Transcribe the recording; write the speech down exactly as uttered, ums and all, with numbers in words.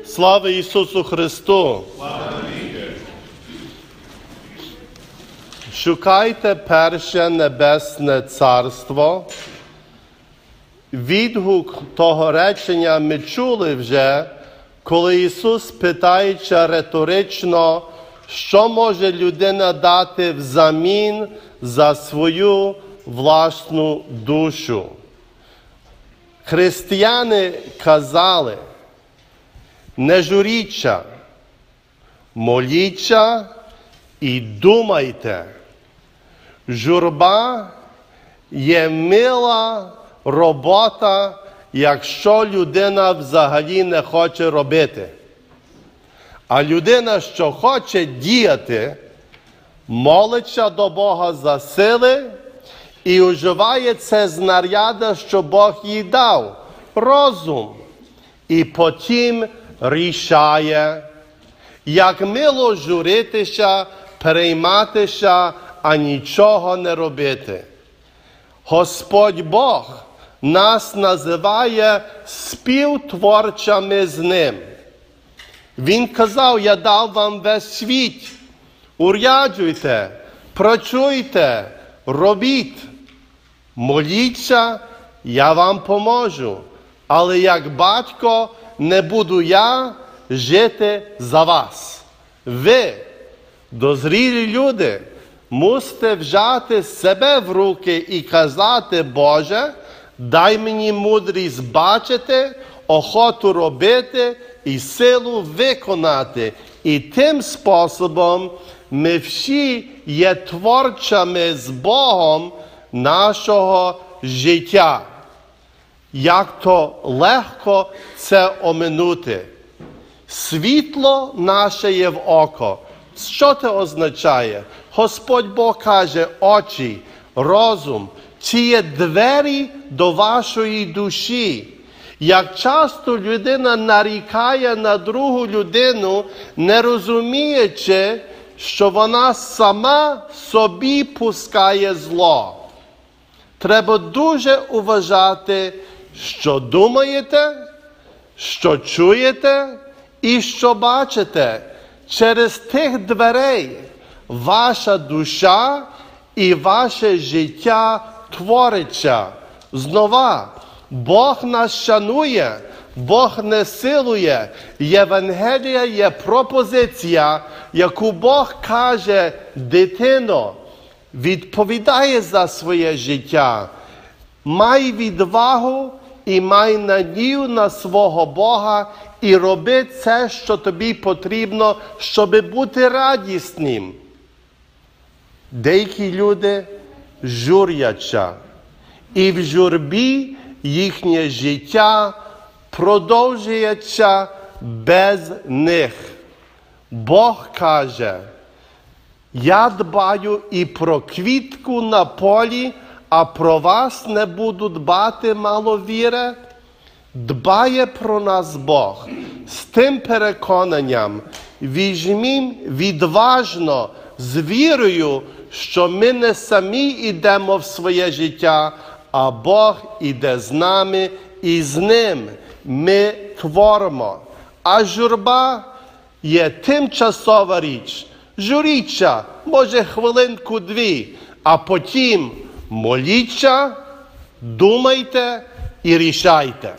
Слава Ісусу Христу! Шукайте перше небесне царство. Відгук того речення ми чули вже, коли Ісус, питаючи риторично, що може людина дати взамін за свою власну душу. Християни казали: не журіться, моліться і думайте. Журба є мила робота, якщо людина взагалі не хоче робити. А людина, що хоче діяти, молиться до Бога за сили і вживає це знаряддя, що Бог їй дав, розум. І потім рішає, як мило журитися, перейматися, а нічого не робити. Господь Бог нас називає співтворцями з Ним. Він казав: я дав вам весь світ. Уряджуйте, працюйте, робіть. Моліться, я вам поможу. Але як батько не буду я жити за вас. Ви, дозрілі люди, мусите взяти себе в руки і казати: Боже, дай мені мудрість бачити, охоту робити і силу виконати. І тим способом ми всі є творцями з Богом нашого життя. Як то легко це оминути. Світло наше є в око. Що це означає? Господь Бог каже: очі, розум, ці є двері до вашої душі. Як часто людина нарікає на другу людину, не розуміючи, що вона сама собі пускає зло. Треба дуже уважати, що думаєте, що чуєте і що бачите. Через тих дверей ваша душа і ваше життя твориться. Знова, Бог нас шанує, Бог не силує. Євангелія є пропозиція, яку Бог каже: дитино, відповідає за своє життя. Май відвагу і май надію на свого Бога і роби це, що тобі потрібно, щоб бути радісним. Деякі люди журяться, і в журбі їхнє життя продовжується без них. Бог каже: я дбаю і про квітку на полі, а про вас не буду дбати, маловіре. Дбає про нас Бог. З тим переконанням візьмім відважно, з вірою, що ми не самі йдемо в своє життя, а Бог іде з нами і з Ним ми творимо. А журба є тимчасова річ. Журіться, може, хвилинку-дві, а потім моліться, думайте і рішайте.